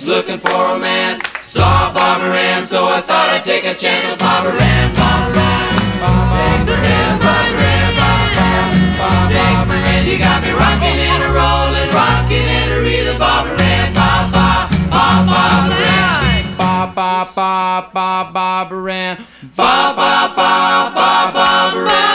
looking for romance. Saw Barbara Ann, so I thought I'd take a chance with Barbara Ann. Barbara Ann, Barbara Ann, Barbara Ann, Barbara Ann. You got me rocking and a rolling, rocking and a reeling. Barbara Ann, Barbara Ann, Barbara Ann, Barbara Ann.